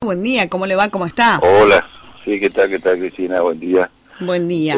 buen día, ¿cómo le va? ¿Cómo está? Hola, sí, ¿qué tal, Cristina? Buen día. Buen día.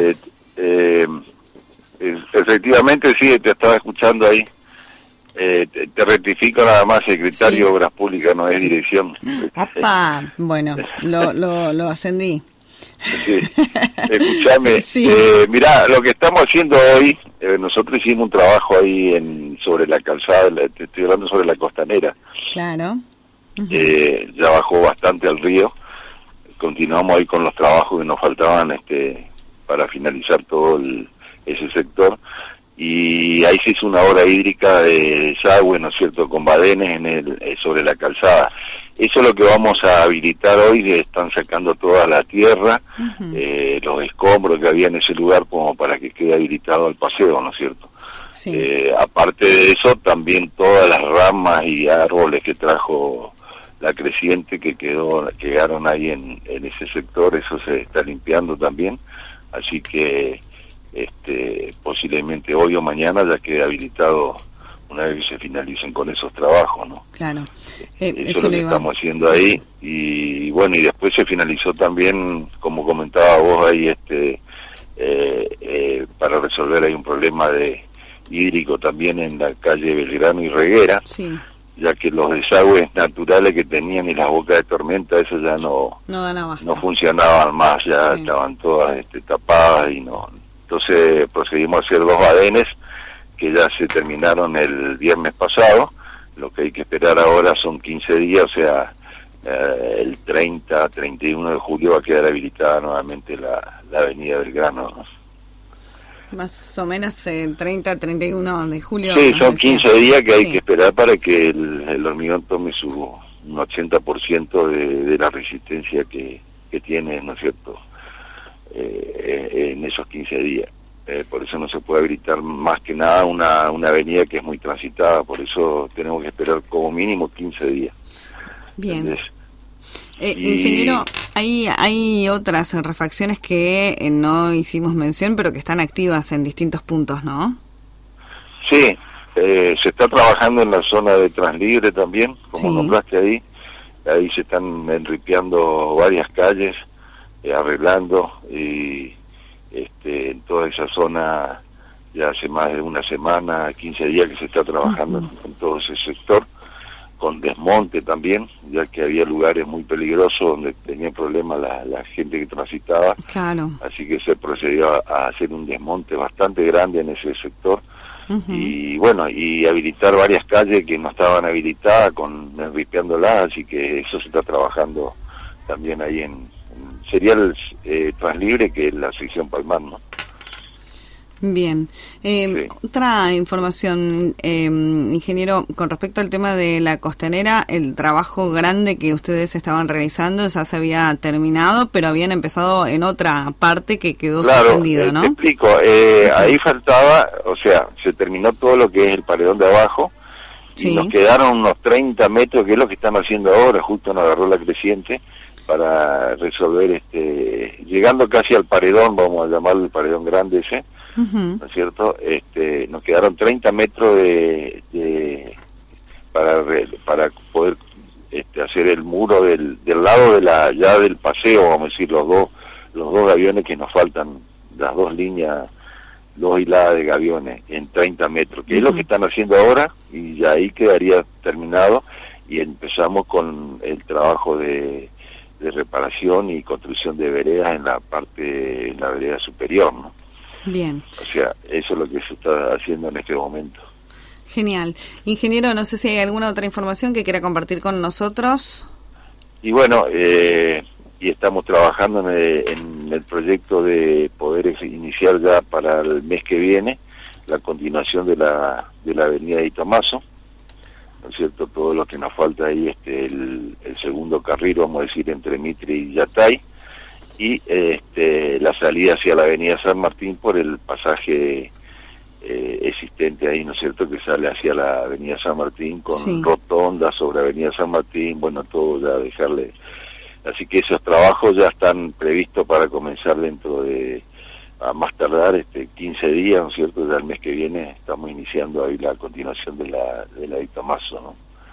Efectivamente, sí, te estaba escuchando ahí. Te rectifico nada más, secretario Sí. de Obras Públicas, no es Sí. dirección. ¡Apa! Bueno, lo ascendí. Sí, escuchame, Sí. mirá, lo que estamos haciendo hoy, nosotros hicimos un trabajo ahí sobre la calzada, te estoy hablando sobre la costanera. Claro. Ya bajó bastante al río. Continuamos ahí con los trabajos que nos faltaban para finalizar todo ese sector, y ahí se hizo una obra hídrica de desagüe, ¿no es cierto?, con badenes sobre la calzada. Eso es lo que vamos a habilitar hoy, que están sacando toda la tierra, los escombros que había en ese lugar, como para que quede habilitado al paseo, ¿no es cierto? Sí. Aparte de eso, también todas las ramas y árboles que trajo la creciente que quedaron ahí en ese sector, eso se está limpiando también, así que posiblemente hoy o mañana ya quede habilitado una vez que se finalicen con esos trabajos, ¿no? Claro. Eso es lo que estamos haciendo ahí, y bueno, y después se finalizó también, como comentaba vos ahí, para resolver ahí un problema hídrico también en la calle Belgrano y Reguera. Sí. Ya que los desagües naturales que tenían y las bocas de tormenta, eso ya no funcionaban más, ya sí. Estaban todas tapadas y no. Entonces procedimos a hacer 2 badenes que ya se terminaron el viernes pasado. Lo que hay que esperar ahora son 15 días, o sea, el 31 de julio va a quedar habilitada nuevamente la avenida Belgrano, ¿no? Más o menos 31 de julio. Sí, son 15 días que hay que esperar para que el hormigón tome un 80% de la resistencia que tiene, ¿no es cierto?, en esos 15 días. Por eso no se puede habilitar más que nada una avenida que es muy transitada, por eso tenemos que esperar como mínimo 15 días. Bien. Ingeniero, hay otras refacciones que no hicimos mención, pero que están activas en distintos puntos, ¿no? Sí, se está trabajando en la zona de Translibre también, como nombraste ahí. Ahí se están enripeando varias calles, arreglando, y en toda esa zona ya hace más de una semana, 15 días que se está trabajando en todo ese sector, con desmonte también, ya que había lugares muy peligrosos donde tenía problemas la gente que transitaba. Claro. Así que se procedió a hacer un desmonte bastante grande en ese sector, y bueno, y habilitar varias calles que no estaban habilitadas, enripeándolas, así que eso se está trabajando también ahí sería el Translibre, que es la sección Palmar, ¿no? Bien. Sí. Otra información, ingeniero, con respecto al tema de la costanera, el trabajo grande que ustedes estaban realizando ya se había terminado, pero habían empezado en otra parte que quedó suspendido, ¿no? Te explico, ahí faltaba, o sea, se terminó todo lo que es el paredón de abajo, y nos quedaron unos 30 metros, que es lo que están haciendo ahora, justo nos agarró la creciente, para resolver, llegando casi al paredón, vamos a llamarlo el paredón grande ese, ¿no es cierto? Nos quedaron 30 metros para poder hacer el muro del lado ya del paseo, vamos a decir, los dos gaviones que nos faltan, las 2 líneas, 2 hiladas de gaviones en 30 metros, que es lo que están haciendo ahora, y ya ahí quedaría terminado, y empezamos con el trabajo de reparación y construcción de veredas en la vereda superior, ¿no? Bien. O sea, eso es lo que se está haciendo en este momento. Genial. Ingeniero, no sé si hay alguna otra información que quiera compartir con nosotros. Y bueno, y estamos trabajando en el proyecto de poder iniciar ya para el mes que viene la continuación de la avenida de Tomaso, ¿no es cierto? Todo lo que nos falta ahí, el segundo carril, vamos a decir, entre Mitre y Yatay, y la salida hacia la avenida San Martín por el pasaje existente ahí, ¿no es cierto?, que sale hacia la avenida San Martín con rotonda sobre avenida San Martín, bueno, todo ya dejarle. Así que esos trabajos ya están previstos para comenzar dentro de, a más tardar, 15 días, ¿no es cierto?, ya el mes que viene estamos iniciando ahí la continuación de la de Tomaso, ¿no?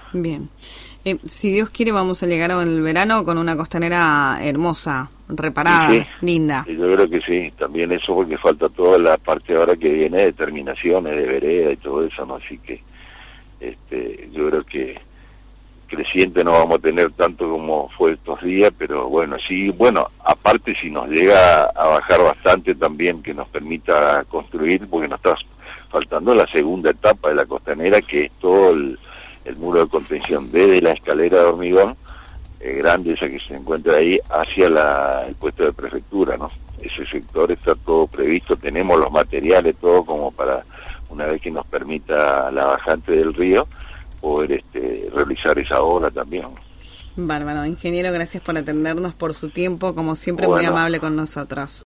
Bien. Si Dios quiere, vamos a llegar al verano con una costanera hermosa, reparada, sí, linda. Yo creo que sí, también eso, porque falta toda la parte ahora que viene de terminaciones, de vereda y todo eso, ¿no? Así que yo creo que creciente no vamos a tener tanto como fue estos días, pero bueno, sí, bueno, aparte si nos llega a bajar bastante también, que nos permita construir, porque nos está faltando la segunda etapa de la costanera, que es todo el muro de contención desde la escalera de hormigón grande, esa que se encuentra ahí, hacia el puesto de prefectura, ¿no? Ese sector está todo previsto, tenemos los materiales, todo como para, una vez que nos permita la bajante del río, poder realizar esa obra también. Bárbaro, ingeniero, gracias por atendernos, por su tiempo, como siempre, bueno, muy amable con nosotros.